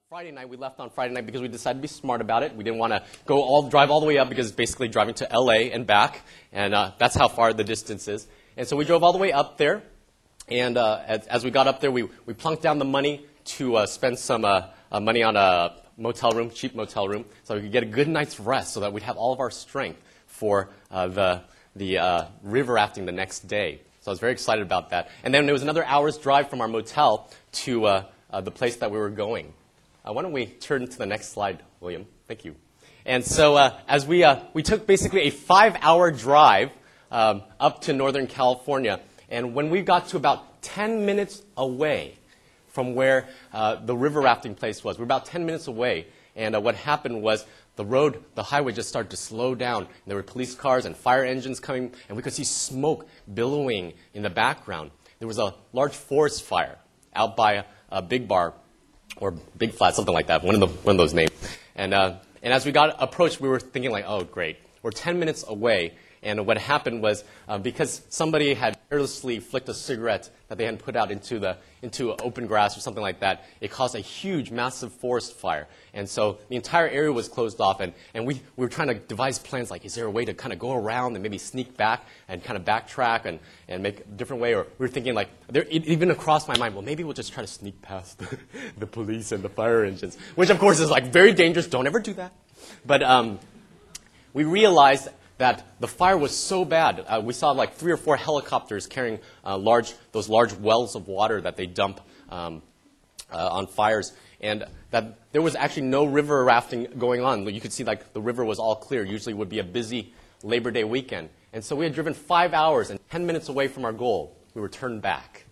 Friday night, we left on Friday night because we decided to be smart about it. We didn't want to drive all the way up because it's basically driving to LA and back, and that's how far the distance is. And so we drove all the way up there, and as we got up there, we plunked down the money to spend some money on a motel room, cheap motel room, so we could get a good night's rest so that we'd have all of our strength for the river rafting the next day. So I was very excited about that. And then there was another hour's drive from our motel to the place that we were going. Why don't we turn to the next slide, William? Thank you. And so as we took basically a 5-hour drive up to Northern California. And when we got to about 10 minutes away from where the river rafting place was, we were about 10 minutes away. And what happened was the highway just started to slow down. And there were police cars and fire engines coming, and we could see smoke billowing in the background. There was a large forest fire out by a Big Bar, or Big Flat, something like that, one of those names. And as we got approached, we were thinking like, oh, great. We're 10 minutes away. And what happened was because somebody had carelessly flicked a cigarette that they hadn't put out into open grass or something like that, it caused a huge, massive forest fire. And so the entire area was closed off. And we were trying to devise plans like, is there a way to kind of go around and maybe sneak back and kind of backtrack and make a different way? Or we were thinking like, it even crossed my mind, well, maybe we'll just try to sneak past the police and the fire engines, which of course is like very dangerous. Don't ever do that. But we realized that the fire was so bad. We saw like 3 or 4 helicopters carrying those large wells of water that they dump on fires, and that there was actually no river rafting going on. You could see like the river was all clear. Usually it would be a busy Labor Day weekend. And so we had driven 5 hours and 10 minutes away from our goal. We were turned back.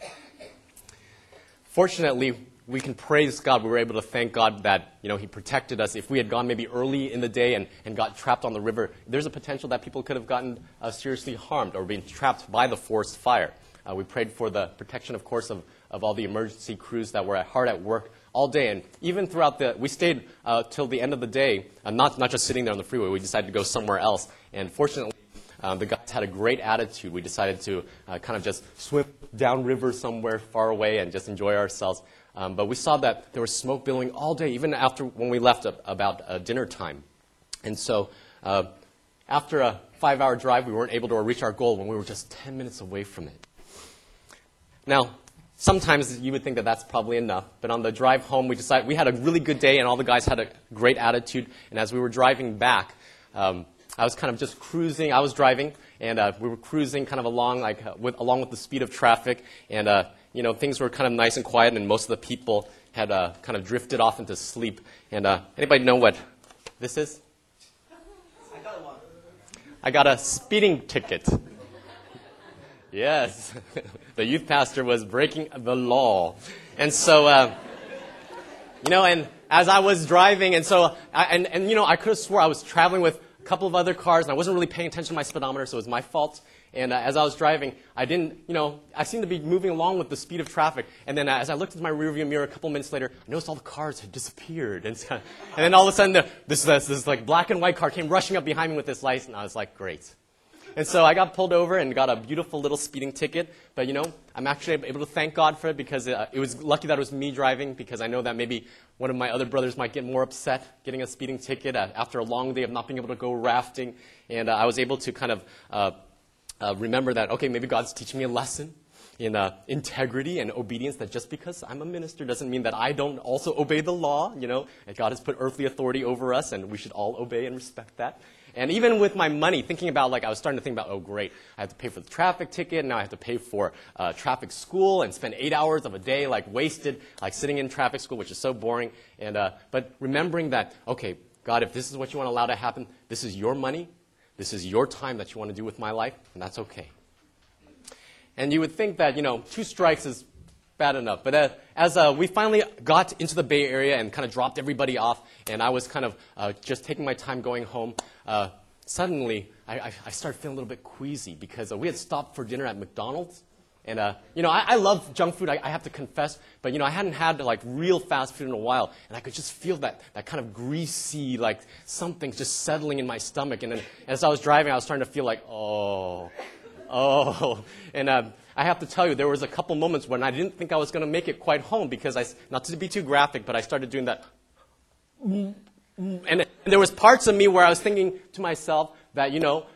Fortunately, we can praise God. We were able to thank God that, He protected us. If we had gone maybe early in the day and got trapped on the river, there's a potential that people could have gotten seriously harmed or been trapped by the forest fire. We prayed for the protection, of course, of all the emergency crews that were hard at work all day. And even throughout we stayed till the end of the day, not just sitting there on the freeway. We decided to go somewhere else. And fortunately, the guys had a great attitude. We decided to kind of just swim downriver somewhere far away and just enjoy ourselves. But we saw that there was smoke billowing all day, even after when we left about dinner time. And so after a 5-hour drive, we weren't able to reach our goal when we were just 10 minutes away from it. Now, sometimes you would think that that's probably enough. But on the drive home, we had a really good day, and all the guys had a great attitude. And as we were driving back, I was kind of just cruising. I was driving, and we were cruising kind of along with the speed of traffic. And things were kind of nice and quiet, and most of the people had kind of drifted off into sleep. And anybody know what this is? I got one. I got a speeding ticket. Yes. The youth pastor was breaking the law. And so, and as I was driving, and so, I could have swore I was traveling with a couple of other cars, and I wasn't really paying attention to my speedometer, so it was my fault. And as I was driving, I seemed to be moving along with the speed of traffic. And then as I looked at my rearview mirror a couple minutes later, I noticed all the cars had disappeared. And then all of a sudden, this like black and white car came rushing up behind me with this light, and I was like, great. And so I got pulled over and got a beautiful little speeding ticket. But, I'm actually able to thank God for it because it was lucky that it was me driving, because I know that maybe one of my other brothers might get more upset getting a speeding ticket after a long day of not being able to go rafting. And I was able to kind of remember that, okay, maybe God's teaching me a lesson in integrity and obedience, that just because I'm a minister doesn't mean that I don't also obey the law, and God has put earthly authority over us, and we should all obey and respect that. And even with my money, I was starting to think about, oh, great, I have to pay for the traffic ticket, and now I have to pay for traffic school and spend 8 hours of a day, wasted, sitting in traffic school, which is so boring. But remembering that, okay, God, if this is what you want to allow to happen, this is your money, this is your time that you want to do with my life, and that's okay. And you would think that, 2 strikes is bad enough. But as we finally got into the Bay Area and kind of dropped everybody off, and I was kind of just taking my time going home, suddenly I started feeling a little bit queasy because we had stopped for dinner at McDonald's. And, I love junk food, I have to confess, but, I hadn't had, real fast food in a while, and I could just feel that kind of greasy, something just settling in my stomach. And then as I was driving, I was starting to feel like, oh. And I have to tell you, there was a couple moments when I didn't think I was going to make it quite home because not to be too graphic, but I started doing that. And there was parts of me where I was thinking to myself that,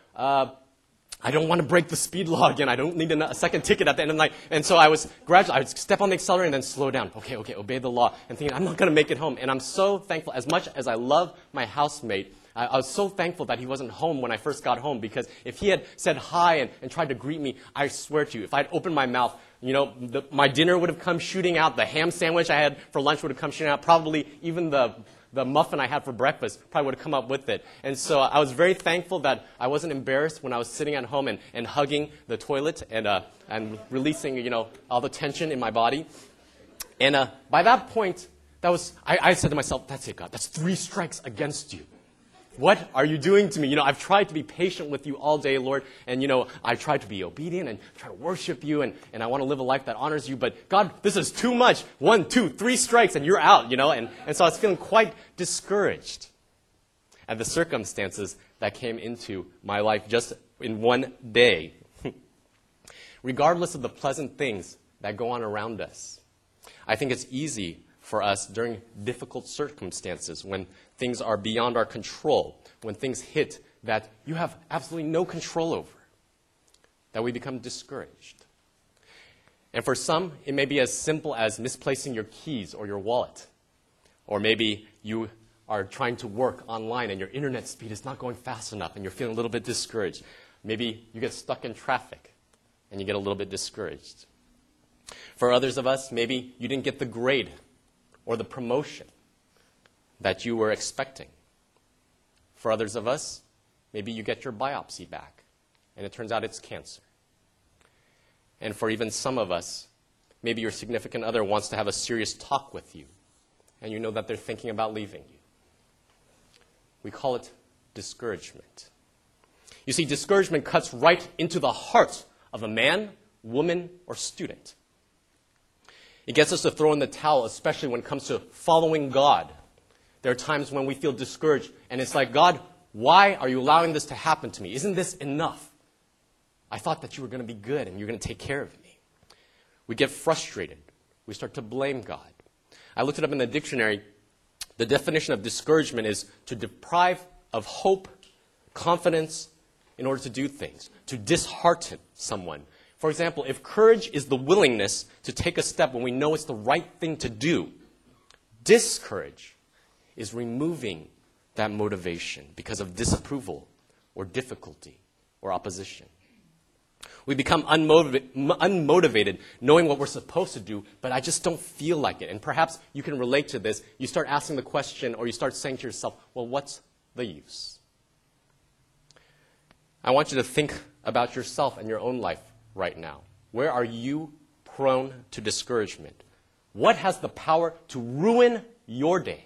I don't want to break the speed law again. I don't need a second ticket at the end of the night. And so I would step on the accelerator and then slow down. Okay, obey the law. And thinking, I'm not going to make it home. And I'm so thankful, as much as I love my housemate, I was so thankful that he wasn't home when I first got home, because if he had said hi and tried to greet me, I swear to you, if I'd opened my mouth, my dinner would have come shooting out. The ham sandwich I had for lunch would have come shooting out. Probably even the muffin I had for breakfast probably would have come up with it. And so I was very thankful that I wasn't embarrassed when I was sitting at home and hugging the toilet and releasing, all the tension in my body. And by that point, I said to myself, that's it, God. That's 3 strikes against you. What are you doing to me? I've tried to be patient with you all day, Lord, and, I've tried to be obedient and try to worship you, and I want to live a life that honors you, but God, this is too much. 1, 2, 3 strikes, and you're out, and so I was feeling quite discouraged at the circumstances that came into my life just in one day. Regardless of the pleasant things that go on around us, I think it's easy for us during difficult circumstances, when things are beyond our control, when things hit that you have absolutely no control over, that we become discouraged. And for some, it may be as simple as misplacing your keys or your wallet. Or maybe you are trying to work online and your internet speed is not going fast enough and you're feeling a little bit discouraged. Maybe you get stuck in traffic and you get a little bit discouraged. For others of us, maybe you didn't get the grade or the promotion that you were expecting. For others of us, maybe you get your biopsy back, and it turns out it's cancer. And for even some of us, maybe your significant other wants to have a serious talk with you, and you know that they're thinking about leaving you. We call it discouragement. You see, discouragement cuts right into the heart of a man, woman, or student. It gets us to throw in the towel, especially when it comes to following God. There are times when we feel discouraged, and it's like, God, why are you allowing this to happen to me? Isn't this enough? I thought that you were going to be good and you're going to take care of me. We get frustrated. We start to blame God. I looked it up in the dictionary. The definition of discouragement is to deprive of hope, confidence in order to do things, to dishearten someone. For example, if courage is the willingness to take a step when we know it's the right thing to do, discourage is removing that motivation because of disapproval or difficulty or opposition. We become unmotivated knowing what we're supposed to do, but I just don't feel like it. And perhaps you can relate to this. You start asking the question, or you start saying to yourself, well, what's the use? I want you to think about yourself and your own life right now. Where are you prone to discouragement? What has the power to ruin your day?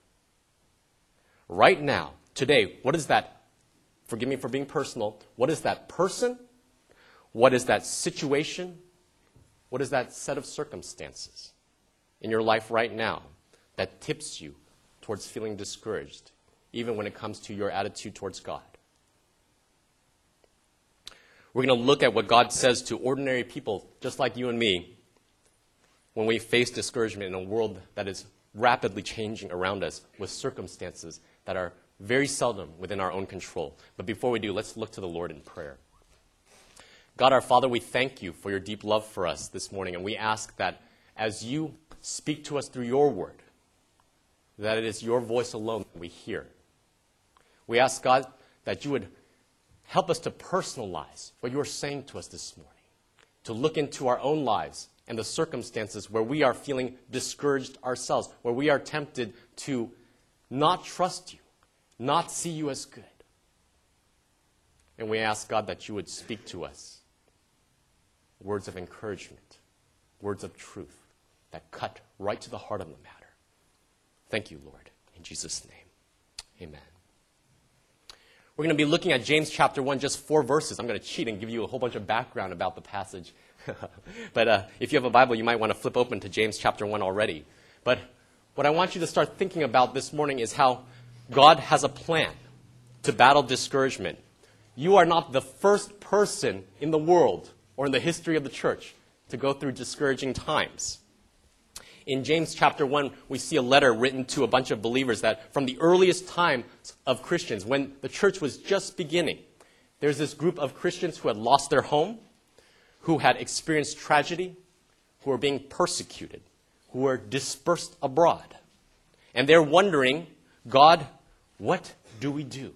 Right now, today, what is that? Forgive me for being personal. What is that person? What is that situation? What is that set of circumstances in your life right now that tips you towards feeling discouraged, even when it comes to your attitude towards God? We're going to look at what God says to ordinary people, just like you and me, when we face discouragement in a world that is rapidly changing around us with circumstances that are very seldom within our own control. But before we do, let's look to the Lord in prayer. God, our Father, we thank you for your deep love for us this morning, and we ask that as you speak to us through your word, that it is your voice alone that we hear. We ask, God, that you would help us to personalize what you are saying to us this morning, to look into our own lives and the circumstances where we are feeling discouraged ourselves, where we are tempted to not trust you, not see you as good. And we ask, God, that you would speak to us words of encouragement, words of truth that cut right to the heart of the matter. Thank you, Lord. In Jesus' name, amen. We're going to be looking at James chapter 1, just 4 verses. I'm going to cheat and give you a whole bunch of background about the passage. But if you have a Bible, you might want to flip open to James chapter 1 already. But what I want you to start thinking about this morning is how God has a plan to battle discouragement. You are not the first person in the world or in the history of the church to go through discouraging times. In James chapter 1, we see a letter written to a bunch of believers that from the earliest times of Christians, when the church was just beginning, there's this group of Christians who had lost their home, who had experienced tragedy, who were being persecuted, who were dispersed abroad. And they're wondering, God, what do we do?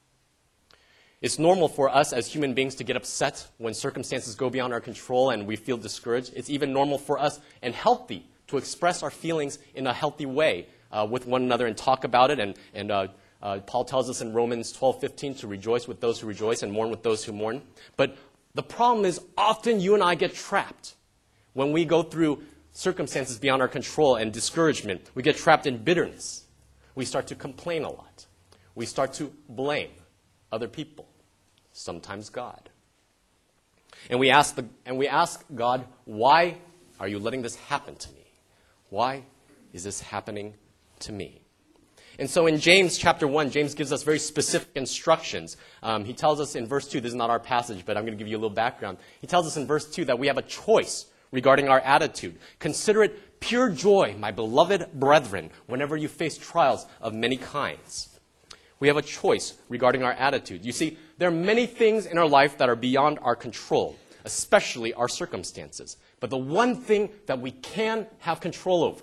It's normal for us as human beings to get upset when circumstances go beyond our control and we feel discouraged. It's even normal for us and healthy to express our feelings in a healthy way with one another and talk about it. And Paul tells us in Romans 12:15 to rejoice with those who rejoice and mourn with those who mourn. But the problem is often you and I get trapped when we go through circumstances beyond our control and discouragement. We get trapped in bitterness. We start to complain a lot. We start to blame other people, sometimes God. And we ask God, why are you letting this happen to me? Why is this happening to me? And so in James chapter 1, James gives us very specific instructions. He tells us in verse 2, this is not our passage, but I'm going to give you a little background. He tells us in verse 2 that we have a choice regarding our attitude. Consider it pure joy, my beloved brethren, whenever you face trials of many kinds. We have a choice regarding our attitude. You see, there are many things in our life that are beyond our control, especially our circumstances. But the one thing that we can have control over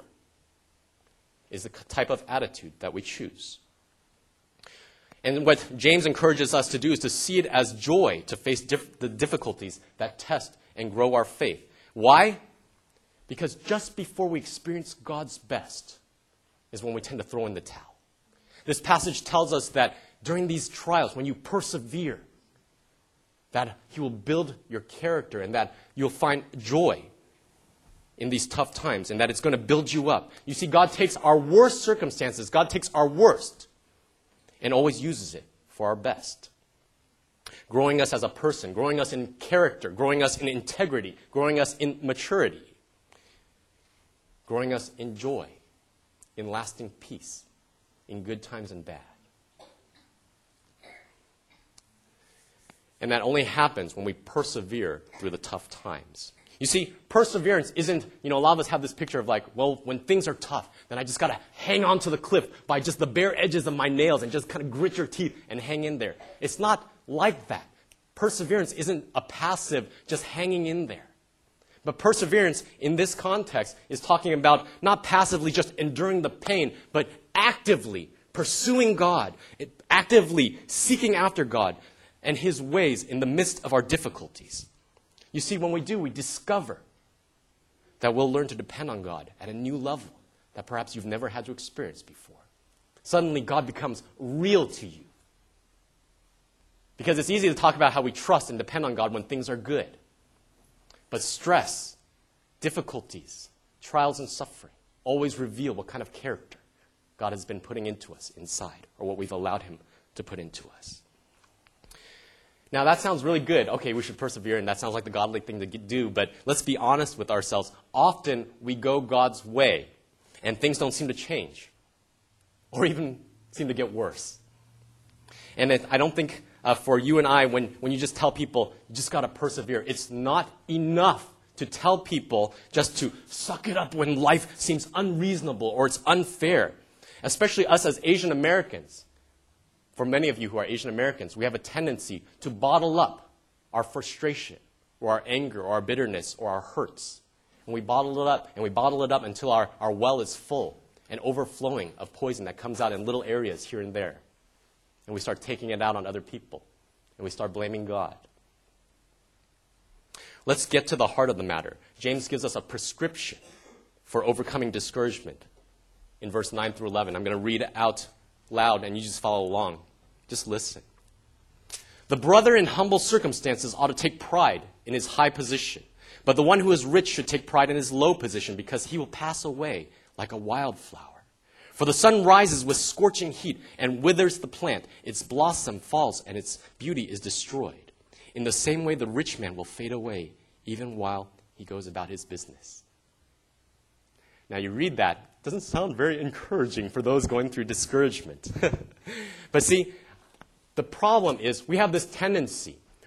is the type of attitude that we choose. And what James encourages us to do is to see it as joy to face the difficulties that test and grow our faith. Why? Because just before we experience God's best is when we tend to throw in the towel. This passage tells us that during these trials, when you persevere, that He will build your character and that you'll find joy in these tough times and that it's going to build you up. You see, God takes our worst circumstances, God takes our worst and always uses it for our best. Growing us as a person, growing us in character, growing us in integrity, growing us in maturity, growing us in joy, in lasting peace, in good times and bad. And that only happens when we persevere through the tough times. You see, perseverance isn't, a lot of us have this picture of like, well, when things are tough, then I just got to hang on to the cliff by just the bare edges of my nails and just kind of grit your teeth and hang in there. It's not like that. Perseverance isn't a passive just hanging in there. But perseverance in this context is talking about not passively just enduring the pain, but actively pursuing God, actively seeking after God and His ways in the midst of our difficulties. You see, when we do, we discover that we'll learn to depend on God at a new level that perhaps you've never had to experience before. Suddenly, God becomes real to you. Because it's easy to talk about how we trust and depend on God when things are good. But stress, difficulties, trials, and suffering always reveal what kind of character God has been putting into us inside, or what we've allowed Him to put into us. Now, that sounds really good. Okay, we should persevere, and that sounds like the godly thing to do, but let's be honest with ourselves. Often, we go God's way, and things don't seem to change, or even seem to get worse. And I don't think for you and I, when you just tell people, you just got to persevere, it's not enough to tell people just to suck it up when life seems unreasonable or it's unfair. Especially us as Asian Americans. For many of you who are Asian Americans, we have a tendency to bottle up our frustration or our anger or our bitterness or our hurts. And we bottle it up, and we bottle it up until our well is full and overflowing of poison that comes out in little areas here and there. And we start taking it out on other people. And we start blaming God. Let's get to the heart of the matter. James gives us a prescription for overcoming discouragement in verse 9 through 11. I'm going to read it out loud, and you just follow along. Just listen. The brother in humble circumstances ought to take pride in his high position, but the one who is rich should take pride in his low position, because he will pass away like a wildflower. For the sun rises with scorching heat and withers the plant. Its blossom falls and its beauty is destroyed. In the same way, the rich man will fade away even while he goes about his business. Now you read that. It doesn't sound very encouraging for those going through discouragement. But see, the problem is we have this tendency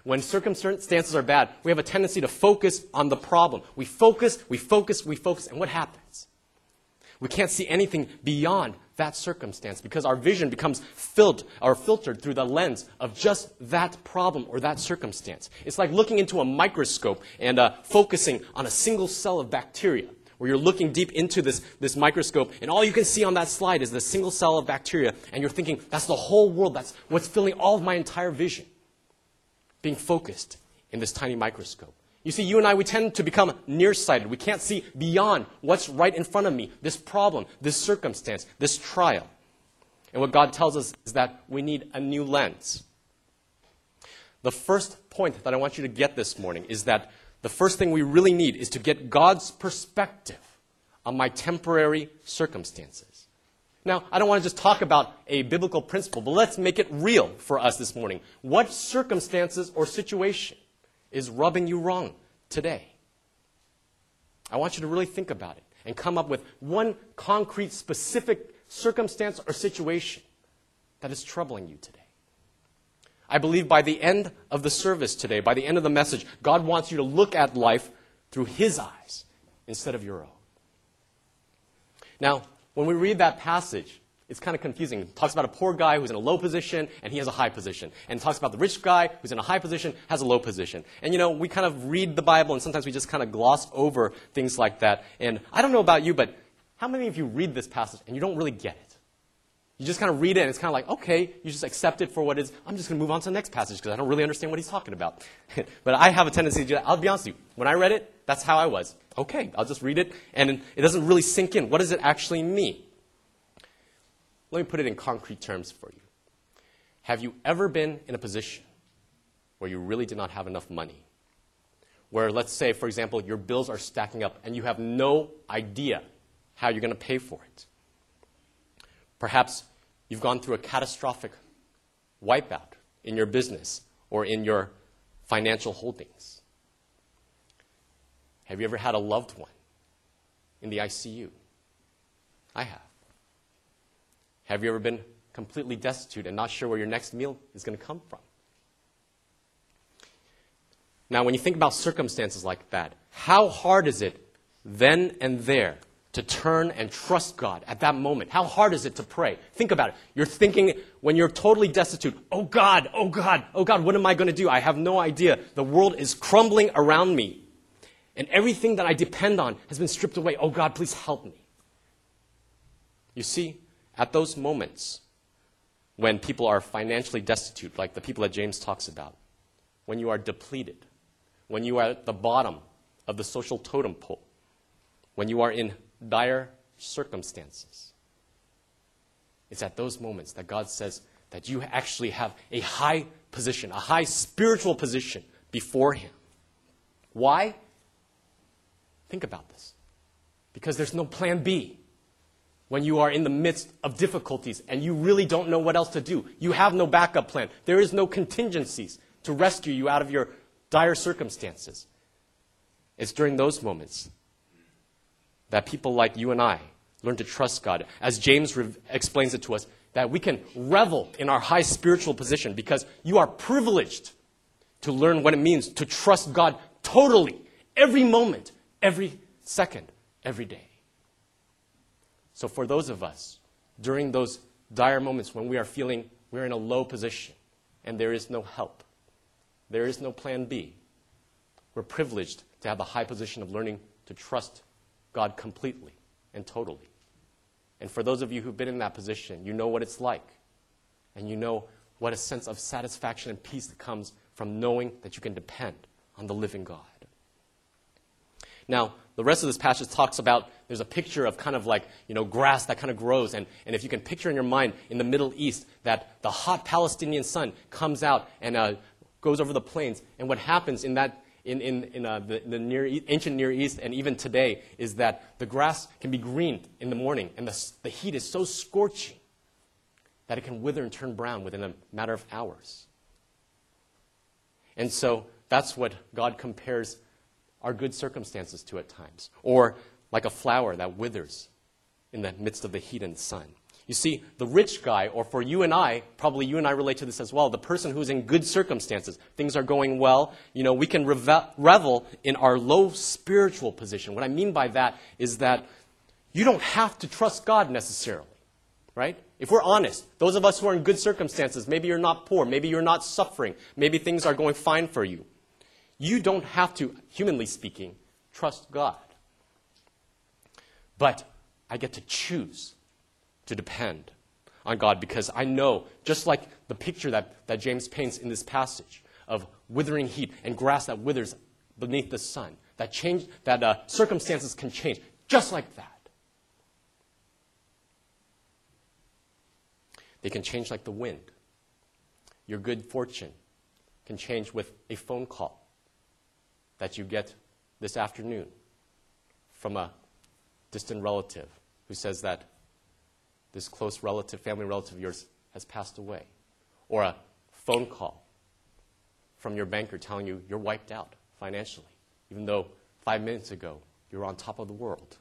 When circumstances are bad, we have a tendency to focus on the problem. We focus, and what happens? We can't see anything beyond that circumstance because our vision becomes filtered through the lens of just that problem or that circumstance. It's like looking into a microscope and focusing on a single cell of bacteria, where you're looking deep into this microscope, and all you can see on that slide is the single cell of bacteria, and you're thinking, that's the whole world, that's what's filling all of my entire vision, being focused in this tiny microscope. You see, you and I, we tend to become nearsighted. We can't see beyond what's right in front of me, this problem, this circumstance, this trial. And what God tells us is that we need a new lens. The first point that I want you to get this morning is that the first thing we really need is to get God's perspective on my temporary circumstances. Now, I don't want to just talk about a biblical principle, but let's make it real for us this morning. What circumstances or situation is rubbing you wrong today? I want you to really think about it and come up with one concrete, specific circumstance or situation that is troubling you today. I believe by the end of the service today, by the end of the message, God wants you to look at life through His eyes instead of your own. Now, when we read that passage, it's kind of confusing. It talks about a poor guy who's in a low position, and he has a high position. And it talks about the rich guy who's in a high position, has a low position. And, we kind of read the Bible, and sometimes we just kind of gloss over things like that. And I don't know about you, but how many of you read this passage, and you don't really get it? You just kind of read it, and it's kind of like, okay, you just accept it for what it is. I'm just going to move on to the next passage, because I don't really understand what he's talking about. But I have a tendency to do that. I'll be honest with you. When I read it, that's how I was. Okay, I'll just read it, and it doesn't really sink in. What does it actually mean? Let me put it in concrete terms for you. Have you ever been in a position where you really did not have enough money? Where, let's say, for example, your bills are stacking up and you have no idea how you're going to pay for it. Perhaps you've gone through a catastrophic wipeout in your business or in your financial holdings. Have you ever had a loved one in the ICU? I have. Have you ever been completely destitute and not sure where your next meal is going to come from? Now, when you think about circumstances like that, how hard is it then and there to turn and trust God at that moment? How hard is it to pray? Think about it. You're thinking when you're totally destitute, oh God, oh God, oh God, what am I going to do? I have no idea. The world is crumbling around me, and everything that I depend on has been stripped away. Oh God, please help me. You see, at those moments when people are financially destitute, like the people that James talks about, when you are depleted, when you are at the bottom of the social totem pole, when you are in dire circumstances, it's at those moments that God says that you actually have a high position, a high spiritual position before Him. Why? Think about this. Because there's no plan B. When you are in the midst of difficulties and you really don't know what else to do. You have no backup plan. There is no contingencies to rescue you out of your dire circumstances. It's during those moments that people like you and I learn to trust God. As James explains it to us, that we can revel in our high spiritual position because you are privileged to learn what it means to trust God totally, every moment, every second, every day. So for those of us, during those dire moments when we are feeling we're in a low position and there is no help, there is no plan B, we're privileged to have the high position of learning to trust God completely and totally. And for those of you who've been in that position, you know what it's like. And you know what a sense of satisfaction and peace that comes from knowing that you can depend on the living God. Now, the rest of this passage talks about, there's a picture of kind of like, grass that kind of grows. And if you can picture in your mind in the Middle East that the hot Palestinian sun comes out and goes over the plains. And what happens in that, in the ancient Near East and even today is that the grass can be green in the morning. And the heat is so scorching that it can wither and turn brown within a matter of hours. And so that's what God compares our good circumstances to at times. Or like a flower that withers in the midst of the heat and sun. You see, the rich guy, or for you and I, probably you and I relate to this as well, the person who's in good circumstances, things are going well, we can revel in our low spiritual position. What I mean by that is that you don't have to trust God necessarily, right? If we're honest, those of us who are in good circumstances, maybe you're not poor, maybe you're not suffering, maybe things are going fine for you. You don't have to, humanly speaking, trust God. But I get to choose to depend on God because I know, just like the picture that James paints in this passage of withering heat and grass that withers beneath the sun, that circumstances can change just like that. They can change like the wind. Your good fortune can change with a phone call that you get this afternoon from a distant relative who says that this close relative, family relative of yours has passed away. Or a phone call from your banker telling you you're wiped out financially, even though 5 minutes ago you were on top of the world.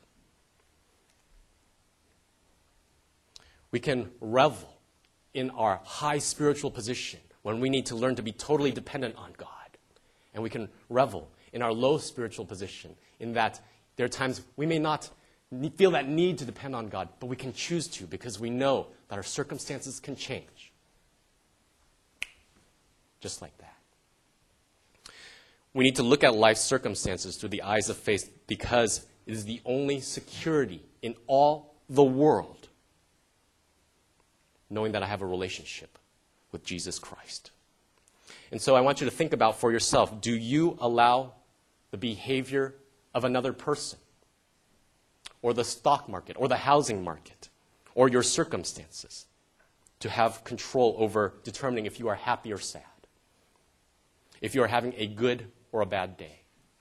We can revel in our high spiritual position when we need to learn to be totally dependent on God. And we can revel in our low spiritual position in that there are times we may not feel that need to depend on God, but we can choose to because we know that our circumstances can change. Just like that. We need to look at life's circumstances through the eyes of faith because it is the only security in all the world, knowing that I have a relationship with Jesus Christ. And so I want you to think about for yourself, do you allow the behavior of another person, or the stock market, or the housing market, or your circumstances to have control over determining if you are happy or sad, if you are having a good or a bad day?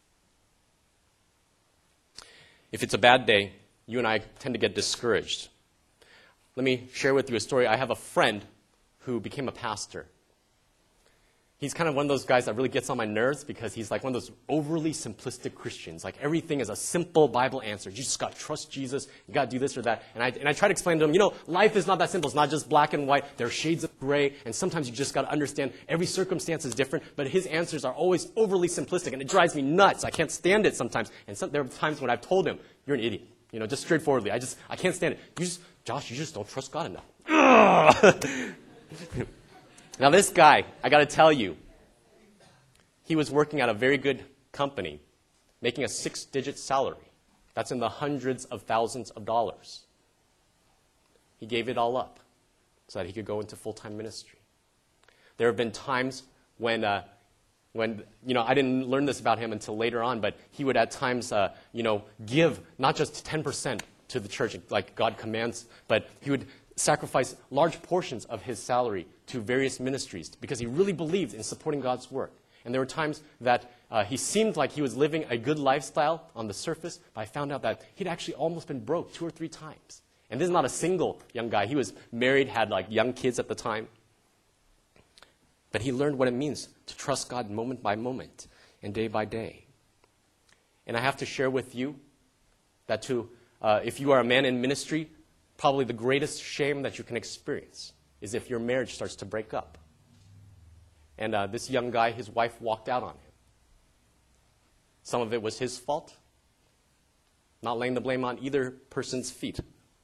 If it's a bad day, you and I tend to get discouraged. Let me share with you a story. I have a friend who became a pastor. He's kind of one of those guys that really gets on my nerves because he's like one of those overly simplistic Christians. Like everything is a simple Bible answer. You just got to trust Jesus. You got to do this or that. And I try to explain to him, life is not that simple. It's not just black and white. There are shades of gray. And sometimes you just got to understand every circumstance is different. But his answers are always overly simplistic. And it drives me nuts. I can't stand it sometimes. And there are times when I've told him, you're an idiot. Just straightforwardly. I can't stand it. Josh, you just don't trust God enough. Now this guy, I got to tell you, he was working at a very good company, making a 6-digit salary. That's in the hundreds of thousands of dollars. He gave it all up so that he could go into full-time ministry. There have been times when I didn't learn this about him until later on, but he would at times, give not just 10% to the church like God commands, but he would sacrifice large portions of his salary to various ministries because he really believed in supporting God's work. And there were times that he seemed like he was living a good lifestyle on the surface, but I found out that he'd actually almost been broke 2 or 3 times. And this is not a single young guy. He was married, had young kids at the time. But he learned what it means to trust God moment by moment and day by day. And I have to share with you that if you are a man in ministry, probably the greatest shame that you can experience is if your marriage starts to break up. And this young guy, his wife walked out on him. Some of it was his fault. Not laying the blame on either person's feet.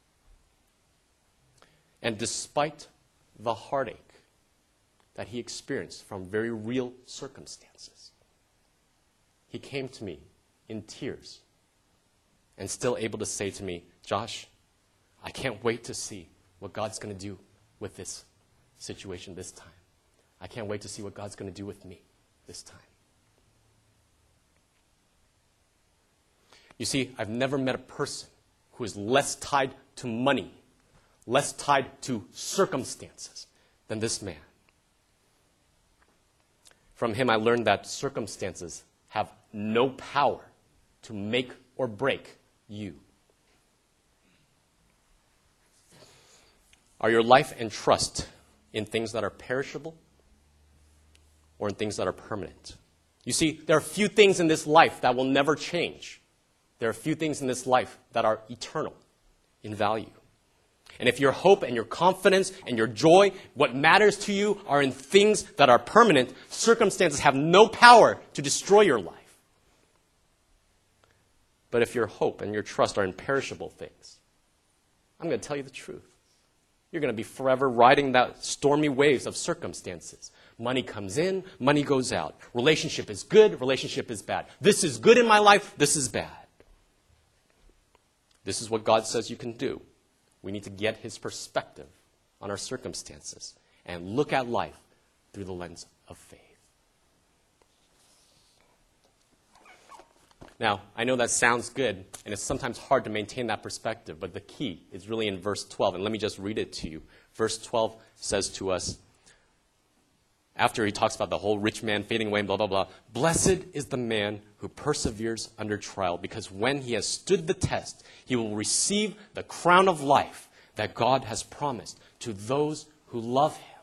And despite the heartache that he experienced from very real circumstances, he came to me in tears and still able to say to me, Josh, I can't wait to see what God's going to do with this situation this time. I can't wait to see what God's going to do with me this time. You see, I've never met a person who is less tied to money, less tied to circumstances than this man. From him, I learned that circumstances have no power to make or break you. Are your life and trust in things that are perishable or in things that are permanent? You see, there are few things in this life that will never change. There are few things in this life that are eternal in value. And if your hope and your confidence and your joy, what matters to you are in things that are permanent, circumstances have no power to destroy your life. But if your hope and your trust are in perishable things, I'm going to tell you the truth. You're going to be forever riding that stormy waves of circumstances. Money comes in, money goes out. Relationship is good, relationship is bad. This is good in my life, this is bad. This is what God says you can do. We need to get his perspective on our circumstances and look at life through the lens of faith. Now, I know that sounds good, and it's sometimes hard to maintain that perspective, but the key is really in verse 12, and let me just read it to you. Verse 12 says to us, after he talks about the whole rich man fading away and blah, blah, blah, blessed is the man who perseveres under trial, because when he has stood the test, he will receive the crown of life that God has promised to those who love him.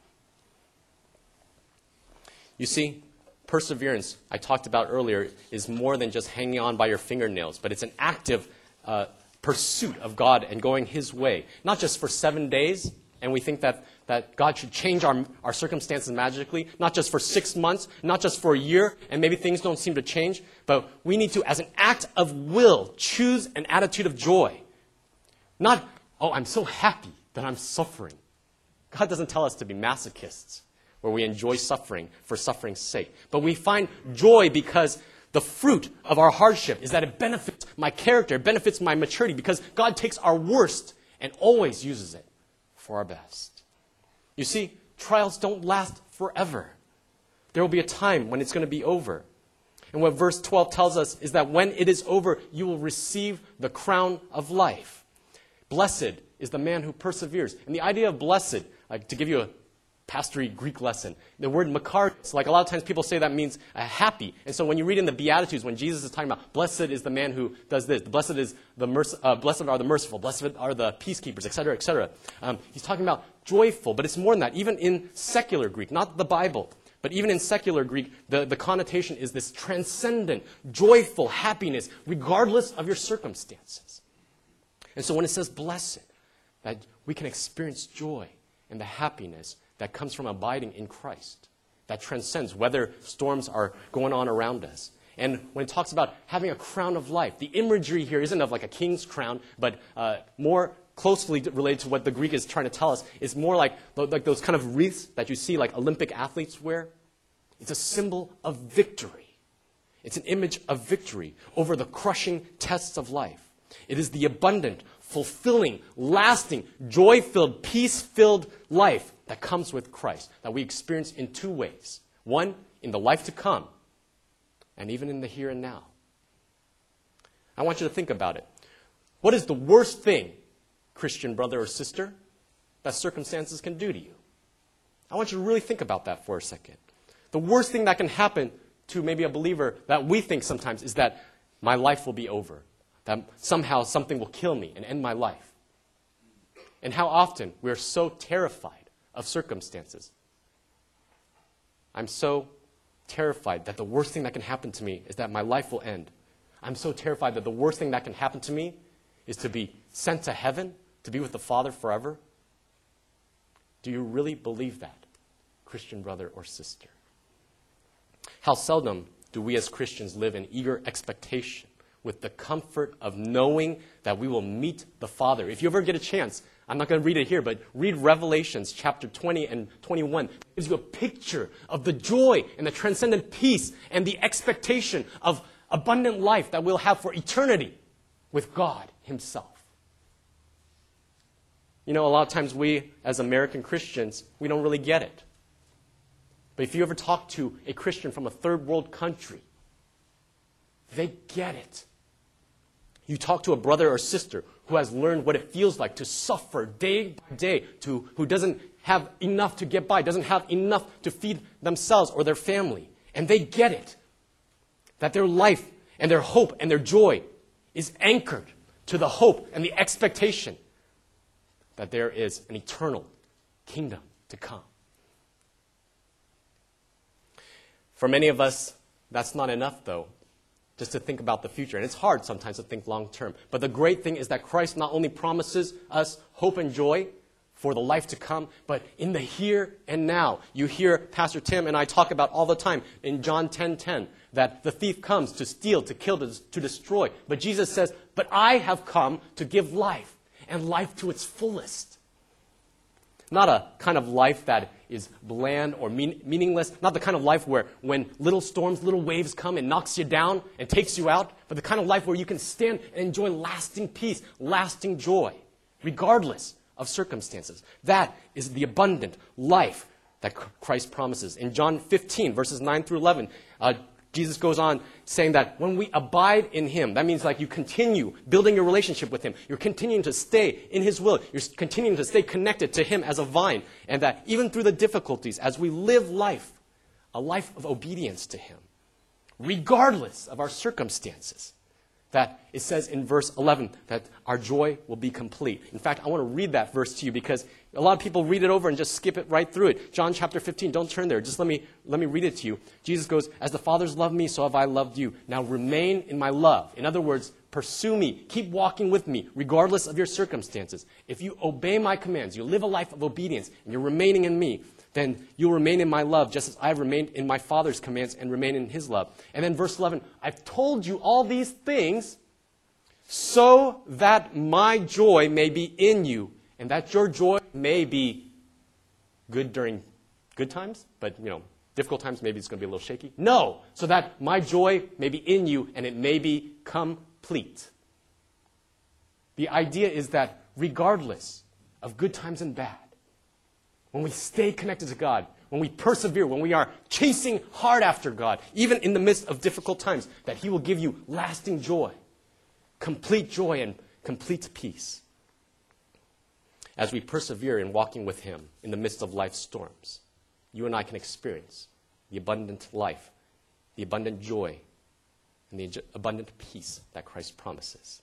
You see, perseverance, I talked about earlier, is more than just hanging on by your fingernails, but it's an active pursuit of God and going his way. Not just for 7 days, and we think that God should change our circumstances magically, not just for 6 months, not just for a year, and maybe things don't seem to change, but we need to, as an act of will, choose an attitude of joy. Not, oh, I'm so happy that I'm suffering. God doesn't tell us to be masochists, where we enjoy suffering for suffering's sake. But we find joy because the fruit of our hardship is that it benefits my character, it benefits my maturity, because God takes our worst and always uses it for our best. You see, trials don't last forever. There will be a time when it's going to be over. And what verse 12 tells us is that when it is over, you will receive the crown of life. Blessed is the man who perseveres. And the idea of blessed, like to give you a pastory Greek lesson, the word makarios, like a lot of times people say that means happy. And so when you read in the Beatitudes, when Jesus is talking about blessed is the man who does this, blessed are the merciful, blessed are the peacekeepers, etc., etc. He's talking about joyful, but it's more than that. Even in secular Greek, not the Bible, but even in secular Greek, the connotation is this transcendent, joyful happiness, regardless of your circumstances. And so when it says blessed, that we can experience joy and the happiness that comes from abiding in Christ, that transcends whether storms are going on around us. And when it talks about having a crown of life, the imagery here isn't of like a king's crown, but more closely related to what the Greek is trying to tell us, is more like those kind of wreaths that you see like Olympic athletes wear. It's a symbol of victory. It's an image of victory over the crushing tests of life. It is the abundant, fulfilling, lasting, joy-filled, peace-filled life that comes with Christ, that we experience in two ways. One, in the life to come, and even in the here and now. I want you to think about it. What is the worst thing, Christian brother or sister, that circumstances can do to you? I want you to really think about that for a second. The worst thing that can happen to maybe a believer that we think sometimes is that my life will be over, that somehow something will kill me and end my life. And how often we are so terrified of circumstances. I'm so terrified that the worst thing that can happen to me is that my life will end. I'm so terrified that the worst thing that can happen to me is to be sent to heaven, to be with the Father forever. Do you really believe that, Christian brother or sister? How seldom do we as Christians live in eager expectation with the comfort of knowing that we will meet the Father? If you ever get a chance, I'm not going to read it here, but read Revelations chapter 20 and 21. It gives you a picture of the joy and the transcendent peace and the expectation of abundant life that we'll have for eternity with God himself. You know, a lot of times we, as American Christians, we don't really get it. But if you ever talk to a Christian from a third world country, they get it. You talk to a brother or sister who has learned what it feels like to suffer day by day, who doesn't have enough to get by, doesn't have enough to feed themselves or their family. And they get it. That their life and their hope and their joy is anchored to the hope and the expectation that there is an eternal kingdom to come. For many of us, that's not enough, though. just to think about the future. And it's hard sometimes to think long term. But the great thing is that Christ not only promises us hope and joy for the life to come, but in the here and now. You hear Pastor Tim and I talk about all the time in John 10:10 that the thief comes to steal, to kill, to destroy. But Jesus says, but I have come to give life, and life to its fullest. Not a kind of life that is bland or meaningless. Not the kind of life where when little storms, little waves come and knocks you down and takes you out. But the kind of life where you can stand and enjoy lasting peace, lasting joy, regardless of circumstances. That is the abundant life that Christ promises. In John 15, verses 9 through 11, Jesus goes on saying that when we abide in him, that means like you continue building your relationship with him. You're continuing to stay in his will. You're continuing to stay connected to him as a vine. And that even through the difficulties, as we live life, a life of obedience to him, regardless of our circumstances, that it says in verse 11 that our joy will be complete. In fact, I want to read that verse to you because a lot of people read it over and just skip it right through it. John chapter 15, don't turn there. Just let me read it to you. Jesus goes, as the Father's loved me, so have I loved you. Now remain in my love. In other words, pursue me. Keep walking with me, regardless of your circumstances. If you obey my commands, you live a life of obedience, and you're remaining in me, then you'll remain in my love, just as I have remained in my Father's commands and remain in his love. And then verse 11, I've told you all these things so that my joy may be in you, and that your joy may be good during good times, but, difficult times, maybe it's going to be a little shaky. No, so that my joy may be in you, and it may be complete. The idea is that regardless of good times and bad, when we stay connected to God, when we persevere, when we are chasing hard after God, even in the midst of difficult times, that he will give you lasting joy, complete joy, and complete peace. As we persevere in walking with him in the midst of life's storms, you and I can experience the abundant life, the abundant joy, and the abundant peace that Christ promises.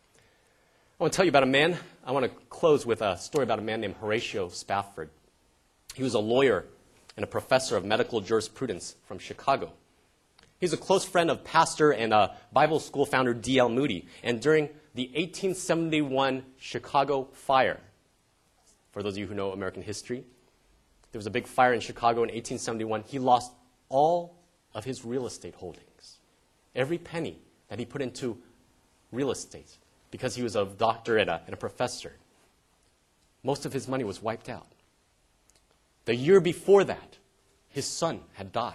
I want to tell you about a man. I want to close with a story about a man named Horatio Spafford. He was a lawyer and a professor of medical jurisprudence from Chicago. He's a close friend of pastor and Bible school founder D.L. Moody. And during the 1871 Chicago fire, for those of you who know American history, there was a big fire in Chicago in 1871. He lost all of his real estate holdings, every penny that he put into real estate, because he was a doctor and a professor. Most of his money was wiped out. The year before that, his son had died.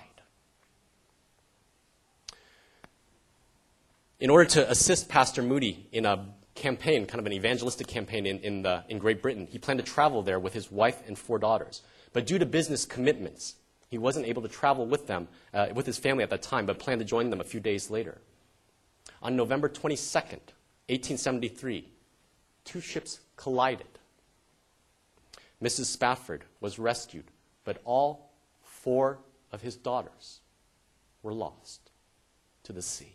In order to assist Pastor Moody in a campaign, kind of an evangelistic campaign in Great Britain, he planned to travel there with his wife and 4 daughters. But due to business commitments, he wasn't able to travel with them, with his family at that time, but planned to join them a few days later. On November 22nd, 1873, 2 ships collided. Mrs. Spafford was rescued, but all 4 of his daughters were lost to the sea.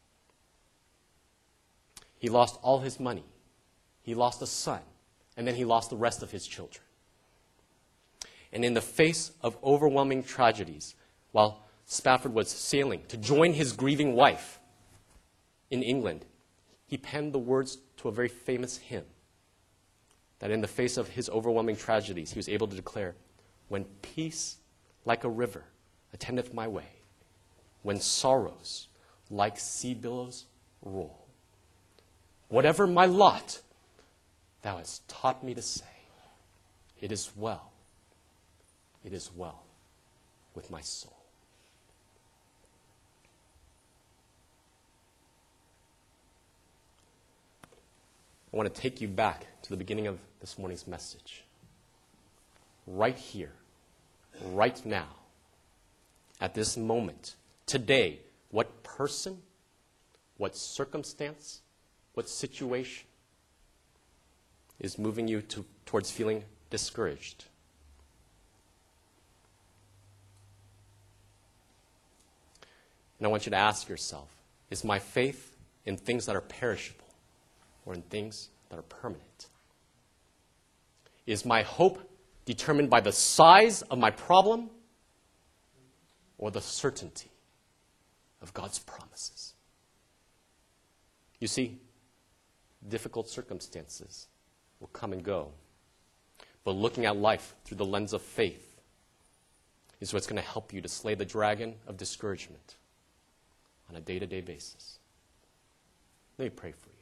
He lost all his money. He lost a son, and then he lost the rest of his children. And in the face of overwhelming tragedies, while Spafford was sailing to join his grieving wife in England, he penned the words to a very famous hymn that in the face of his overwhelming tragedies, he was able to declare, when peace like a river attendeth my way, when sorrows like sea billows roll, whatever my lot, thou hast taught me to say, it is well with my soul. I want to take you back to the beginning of this morning's message. Right here, right now, at this moment, today, what person, what circumstance, what situation is moving you towards feeling discouraged? And I want you to ask yourself, is my faith in things that are perishable or in things that are permanent? Is my hope determined by the size of my problem or the certainty of God's promises? You see, difficult circumstances will come and go. But looking at life through the lens of faith is what's going to help you to slay the dragon of discouragement on a day-to-day basis. Let me pray for you.